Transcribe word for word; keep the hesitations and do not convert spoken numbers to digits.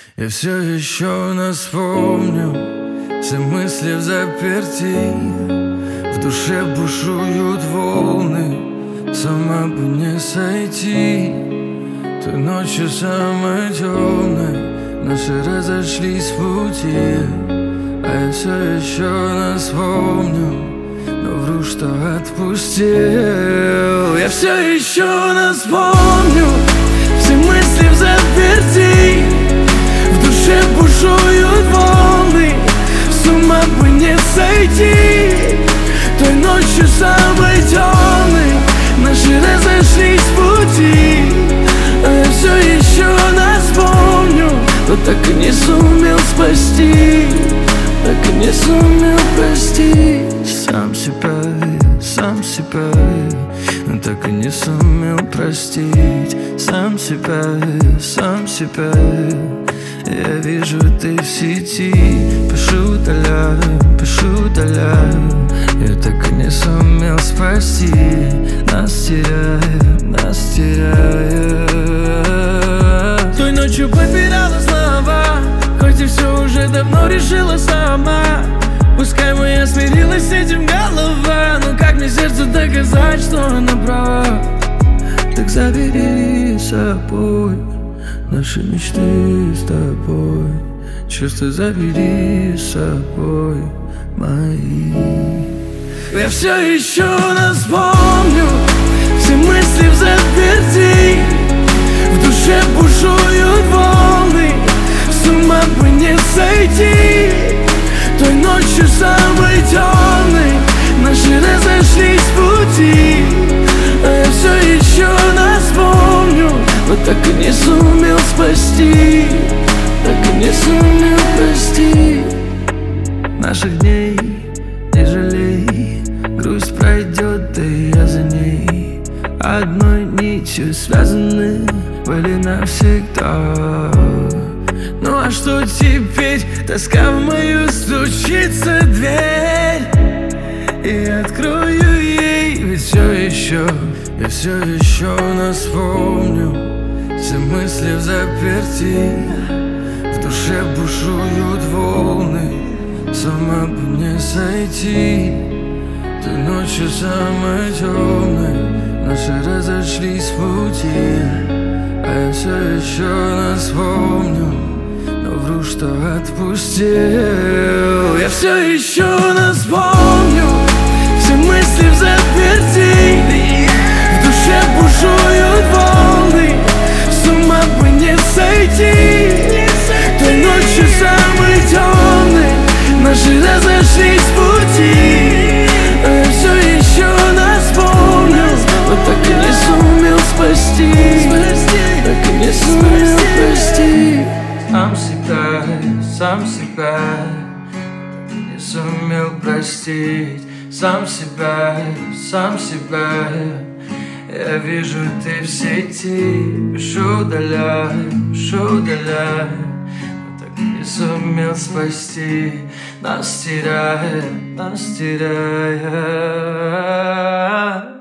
Я все еще нас помню, все мысли в заперти, в душе бушуют волны, с ума бы не сойти. Той ночью самой темной наши разошлись пути, а я все еще нас помню, но вру, что отпустил. Я все еще нас помню, все мысли в заперти, в душе бушуют волны, с ума бы не сойти. Той ночью самой темной наши разошлись пути, а я все еще нас помню, но так и не сумел спасти, так и не сумел простить. Сам себя, сам себя, но так и не сумел простить. Сам себя, сам себя. Я вижу, ты в сети, пишу, удаляю, пишу, удаляю. Я так и не сумел спасти, нас теряя, нас теряя. Той ночью потеряла слова, хоть и все уже давно решила сама. Пускай моя смирилась с этим голова, но как мне сердцу доказать, что она права? Так забери с собой наши мечты с тобой, чувства забери с собой мои. Я все еще нас помню, все мысли в заперти, в душе бушуют волны, с ума бы не сойти. Той ночью самой темной наши разошлись пути, а я все еще нас помню, но так и не сумел спасти, так и не сумел простить. Наших дней не жалей, грусть пройдет, да и я за ней. Одной нитью связаны были навсегда. Ну а что теперь? Тоска в мою стучится дверь, и открою ей, ведь все еще, я все еще нас помню. Все мысли в заперти, в душе бушуют волны, с ума бы не сойти. Той ночью самой темной наши разошлись пути, а я все еще нас помню, но вру, что отпустил. Я все еще нас помню, все мысли в заперти, в душе бушуют волны, с ума бы не сойти. Той ночью самой темной наши разошлись пути, а я все еще нас помню, но так и не сумел спасти, так и не сумел простить. Сам себя, сам себя, не сумел простить. Сам себя, сам себя. Я вижу, ты в сети, пишу, удаляю, пишу, удаляю. Но так и не сумел спасти, нас теряя, нас теряя.